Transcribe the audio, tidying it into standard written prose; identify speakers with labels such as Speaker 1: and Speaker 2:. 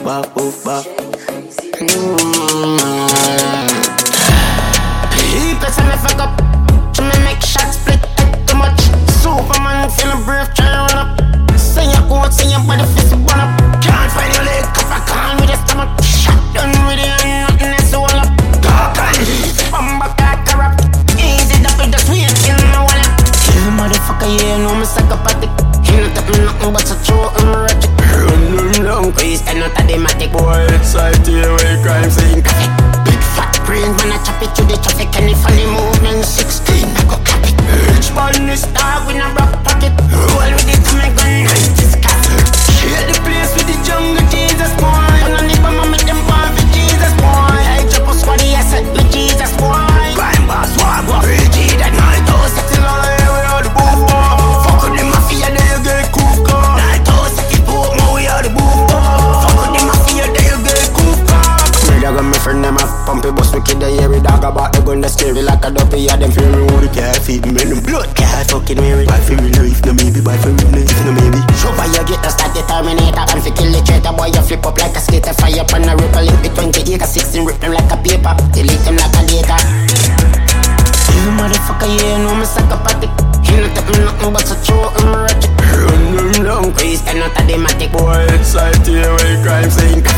Speaker 1: bop, oof, bop. Because I fuck up. To me make shots split head too much. Superman feeling brave, try to run up. Say your quote, say your body fist burn up. Can't find your leg, cup I can't with your stomach. Shot done with it and nothing else to hold up. Talk on, bumba cat corrupt. Easy up with the sweet in my wallet. Kill motherfucker, yeah, know me psychopathic. He not tell me nothing but to throw him erratic. Run down, quiz, and not a dematic boy. Side to your way, crime scene. Big fat brain, when I chop it to the traffic. And if only movement 16, I go clap it. Rich bun is dog with a rock pocket. Roll with it, come and gun, right, this cat. Share the place with the jungle, Jesus boy. And on the bomb, I make them born for Jesus boy. I drop a squaddy, I set me Jesus boy. Crime boss, walk, Reggie, that night, oh, settle all the way out the boom. Fuck with the mafia, they you get cool car. Night, oh, settle boom, we out the boom. Fuck with the mafia, they you get cool car. I got my friend, them a pumpy bus wicked, they hear it dog about the gun, they scary like a dopey, yeah, them feel me, who the cat feed me, them blood cat fucking weary. Buy for real life, no maybe, buy for real life, no maybe. Show by you get to start the Terminator, and fi kill the traitor, boy, you flip up like a skater, fire up on a ripple, link with 20 acres, 16, rip them like a paper, delete them like a data. You motherfucker, yeah, know me psychopathic. He not tell me nothing but to throw him erratic. Run down, quiz, and not a dematic boy. Side to your way, crime scene.